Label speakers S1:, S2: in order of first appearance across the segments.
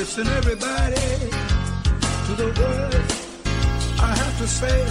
S1: Listen, everybody, to the words I have to say.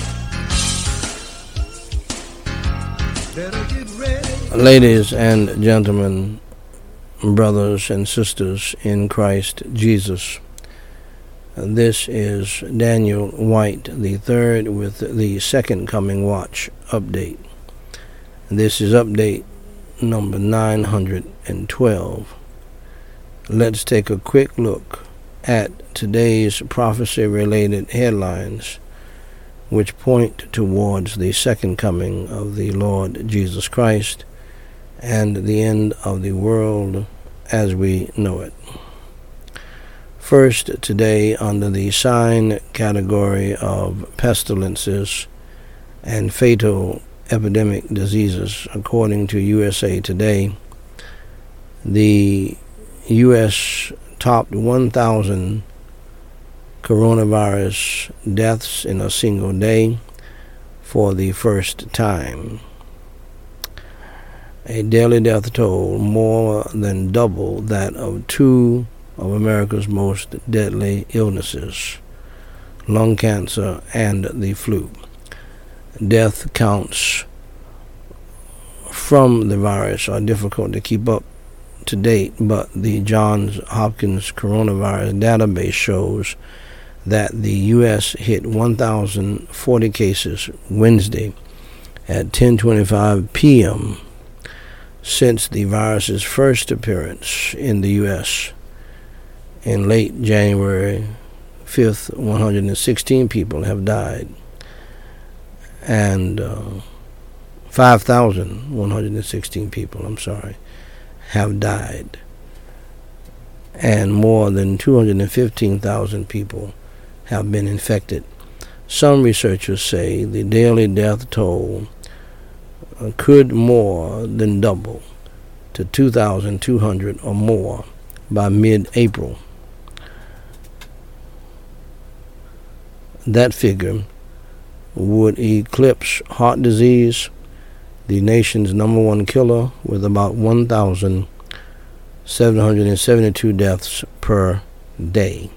S1: Better get ready.
S2: Ladies and gentlemen, brothers and sisters in Christ Jesus, this is Daniel White III with the Second Coming Watch update. This is update number 912. Let's take a quick look at today's prophecy-related headlines, which point towards the second coming of the Lord Jesus Christ and the end of the world as we know it. First, today, under the sign category of pestilences and fatal epidemic diseases, according to USA Today, the U.S. topped 1,000 coronavirus deaths in a single day for the first time. A daily death toll more than double that of two of America's most deadly illnesses, lung cancer and the flu. Death counts from the virus are difficult to keep up to date, but the Johns Hopkins coronavirus database shows that the U.S. hit 1,040 cases Wednesday at 10:25 p.m. since the virus's first appearance in the U.S. in late January 5th. 116 people have died, and 5,116 people, have died, and more than 215,000 people have been infected. Some researchers say the daily death toll could more than double to 2,200 or more by mid-April. That figure would eclipse heart disease, the nation's number one killer, with about 1,772 deaths per day.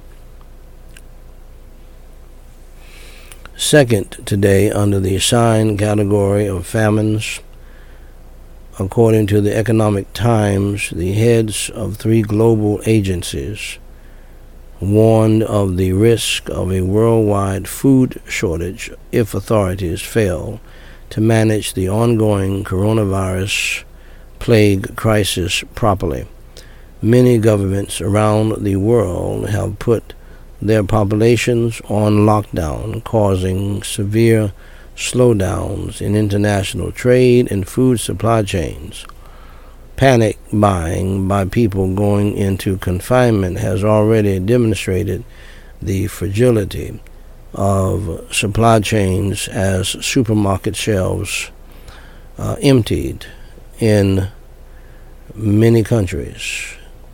S2: Second, today, under the sign category of famines, according to the Economic Times, the heads of three global agencies warned of the risk of a worldwide food shortage if authorities fail to manage the ongoing coronavirus plague crisis properly. Many governments around the world have put their populations on lockdown, causing severe slowdowns in international trade and food supply chains. Panic buying by people going into confinement has already demonstrated the fragility of supply chains as supermarket shelves emptied in many countries.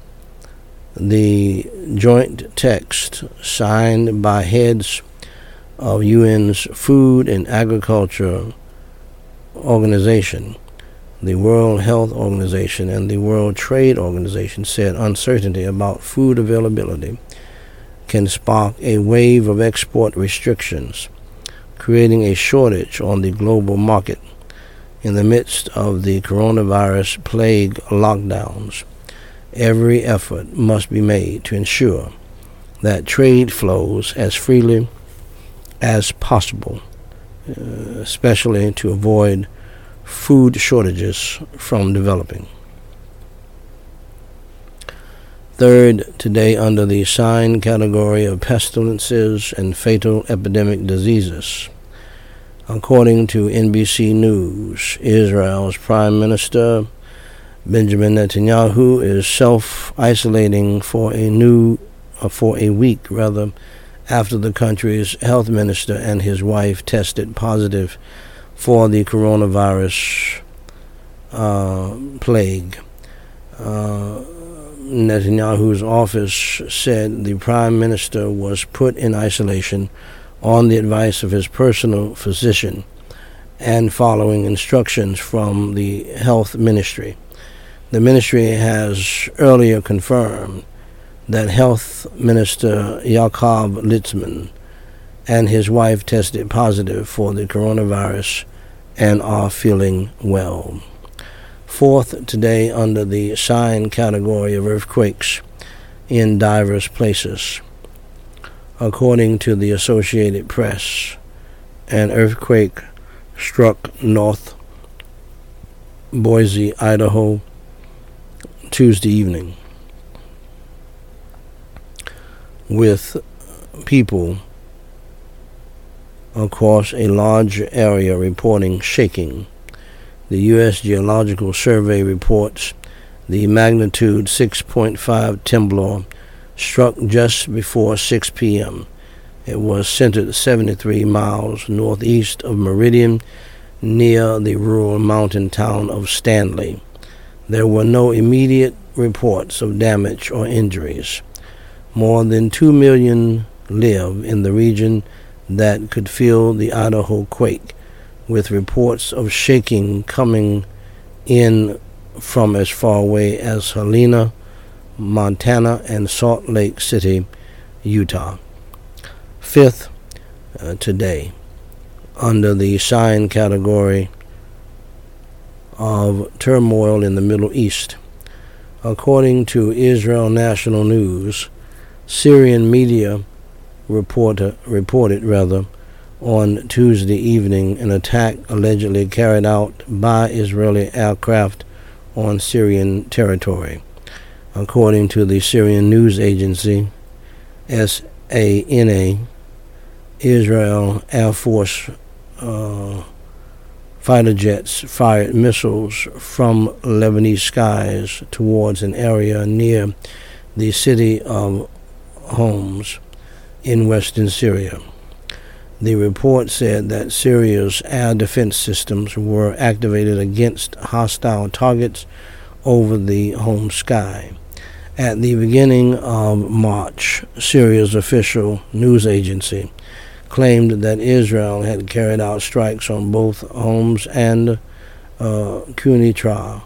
S2: The joint text signed by heads of UN's Food and Agriculture Organization, the World Health Organization, and the World Trade Organization said uncertainty about food availability can spark a wave of export restrictions, creating a shortage on the global market. In the midst of the coronavirus plague lockdowns, every effort must be made to ensure that trade flows as freely as possible, especially to avoid food shortages from developing. Third, today, under the sign category of pestilences and fatal epidemic diseases, according to NBC News, Israel's Prime Minister Benjamin Netanyahu is self-isolating for a week after the country's health minister and his wife tested positive for the coronavirus plague. Netanyahu's office said the prime minister was put in isolation on the advice of his personal physician and following instructions from the health ministry. The ministry has earlier confirmed that Health Minister Yaakov Litzman and his wife tested positive for the coronavirus and are feeling well. Fourth, today under the sign category of earthquakes in diverse places. According to the Associated Press, an earthquake struck North Boise, Idaho, Tuesday evening, with people across a large area reporting shaking. The U.S. Geological Survey reports the magnitude 6.5 tremor struck just before 6 p.m. It was centered 73 miles northeast of Meridian, near the rural mountain town of Stanley. There were no immediate reports of damage or injuries. More than 2 million live in the region that could feel the Idaho quake, with reports of shaking coming in from as far away as Helena, Montana, and Salt Lake City, Utah. Fifth, today, under the sign category of turmoil in the Middle East. According to Israel National News, Syrian media reported on Tuesday evening an attack allegedly carried out by Israeli aircraft on Syrian territory. According to the Syrian news agency SANA, Israel Air Force fighter jets fired missiles from Lebanese skies towards an area near the city of Homs in western Syria. The report said that Syria's air defense systems were activated against hostile targets over the home sky. At the beginning of March, Syria's official news agency claimed that Israel had carried out strikes on both Homs and Quneitra.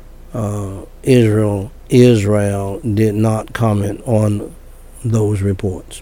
S2: Israel did not comment on those reports.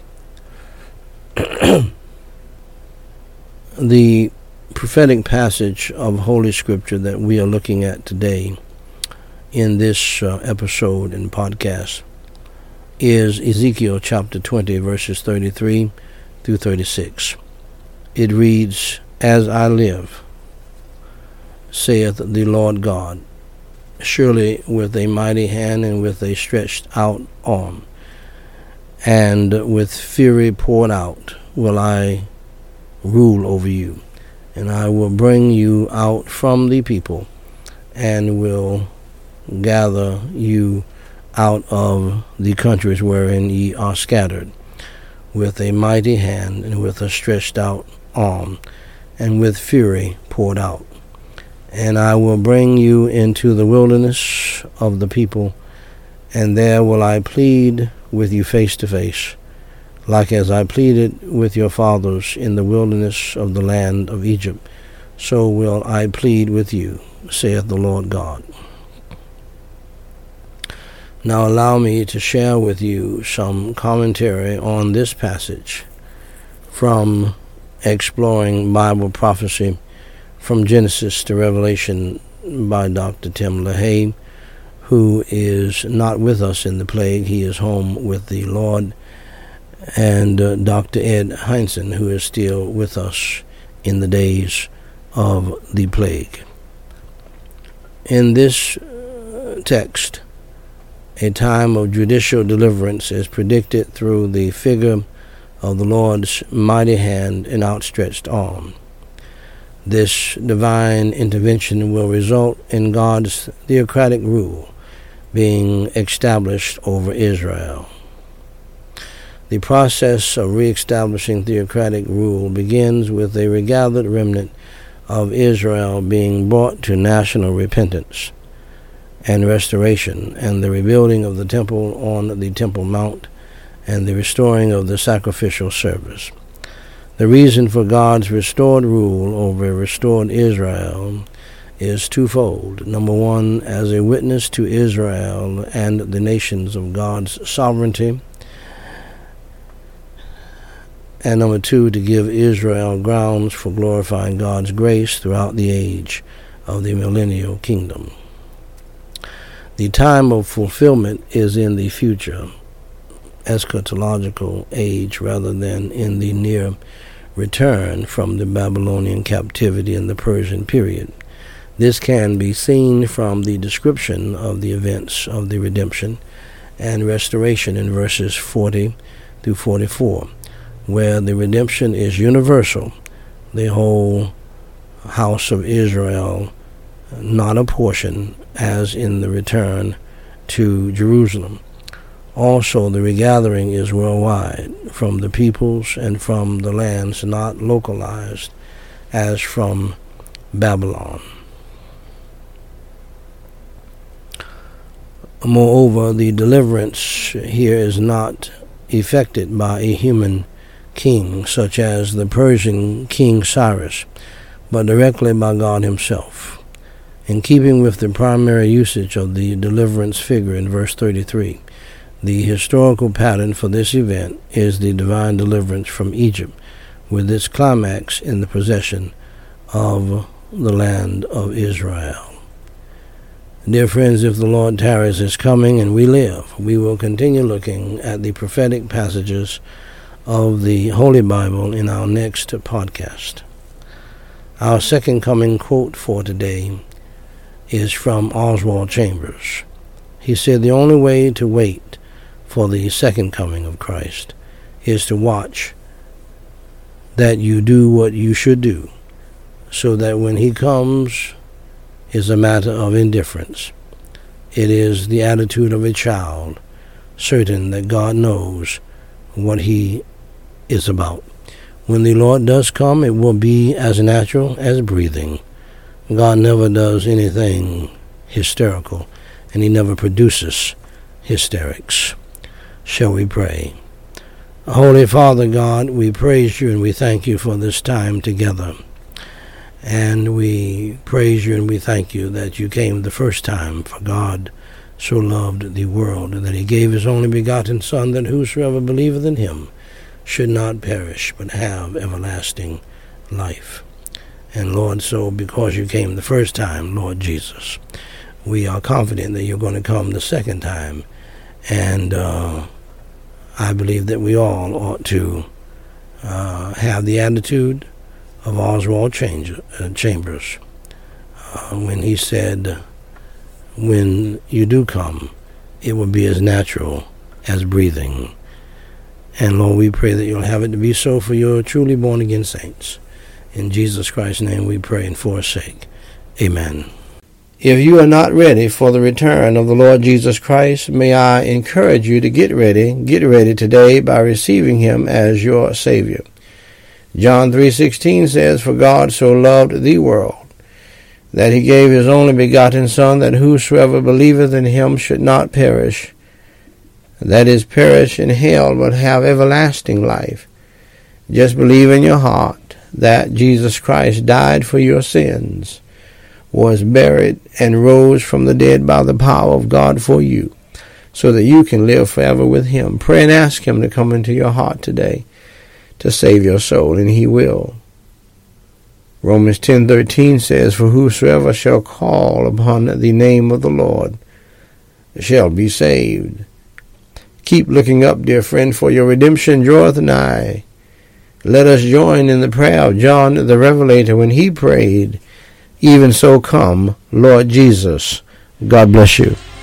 S2: The prophetic passage of Holy Scripture that we are looking at today in this episode and podcast is Ezekiel chapter 20, verses 33 through 36. It reads, "As I live, saith the Lord God, surely with a mighty hand and with a stretched out arm, and with fury poured out, will I rule over you, and I will bring you out from the people, and will gather you out of the countries wherein ye are scattered, with a mighty hand, and with a stretched out arm, and with fury poured out. And I will bring you into the wilderness of the people, and there will I plead with you face to face, like as I pleaded with your fathers in the wilderness of the land of Egypt, so will I plead with you, saith the Lord God." Now allow me to share with you some commentary on this passage from Exploring Bible Prophecy from Genesis to Revelation by Dr. Tim LaHaye, who is not with us in the plague. He is home with the Lord. And Dr. Ed Heinzen, who is still with us in the days of the plague. In this text, a time of judicial deliverance is predicted through the figure of the Lord's mighty hand and outstretched arm. This divine intervention will result in God's theocratic rule being established over Israel. The process of reestablishing theocratic rule begins with a regathered remnant of Israel being brought to national repentance and restoration, and the rebuilding of the temple on the Temple Mount, and the restoring of the sacrificial service. The reason for God's restored rule over restored Israel is twofold. Number one, as a witness to Israel and the nations of God's sovereignty. And number two, to give Israel grounds for glorifying God's grace throughout the age of the millennial kingdom. The time of fulfillment is in the future, eschatological age, rather than in the near return from the Babylonian captivity in the Persian period. This can be seen from the description of the events of the redemption and restoration in verses 40 through 44, where the redemption is universal, the whole house of Israel, not a portion, as in the return to Jerusalem. Also, the regathering is worldwide, from the peoples and from the lands not localized, as from Babylon. Moreover, the deliverance here is not effected by a human king, such as the Persian King Cyrus, but directly by God himself. In keeping with the primary usage of the deliverance figure in verse 33, the historical pattern for this event is the divine deliverance from Egypt, with its climax in the possession of the land of Israel. Dear friends, if the Lord tarries his coming and we live, we will continue looking at the prophetic passages of the Holy Bible in our next podcast. Our second coming quote for today is from Oswald Chambers. He said, "The only way to wait for the second coming of Christ is to watch that you do what you should do, so that when he comes is a matter of indifference. It is the attitude of a child, certain that God knows what he is about. When the Lord does come, it will be as natural as breathing. God never does anything hysterical, and he never produces hysterics." Shall we pray? Holy Father God, we praise you and we thank you for this time together. And we praise you and we thank you that you came the first time, for God so loved the world, and that he gave his only begotten Son, that whosoever believeth in him should not perish, but have everlasting life. And Lord, so because you came the first time, Lord Jesus, we are confident that you're going to come the second time. And I believe that we all ought to have the attitude of Oswald Chambers when he said, when you do come, it will be as natural as breathing. And Lord, we pray that you'll have it to be so for your truly born-again saints. In Jesus Christ's name we pray and for his sake. Amen. If you are not ready for the return of the Lord Jesus Christ, may I encourage you to get ready today by receiving him as your Savior. John 3:16 says, "For God so loved the world, that he gave his only begotten Son, that whosoever believeth in him should not perish, that is, perish in hell, but have everlasting life." Just believe in your heart that Jesus Christ died for your sins, was buried, and rose from the dead by the power of God for you, so that you can live forever with him. Pray and ask him to come into your heart today to save your soul, and he will. Romans 10:13 says, "For whosoever shall call upon the name of the Lord shall be saved." Keep looking up, dear friend, for your redemption draweth nigh. Let us join in the prayer of John the Revelator when he prayed, "Even so come, Lord Jesus." God bless you.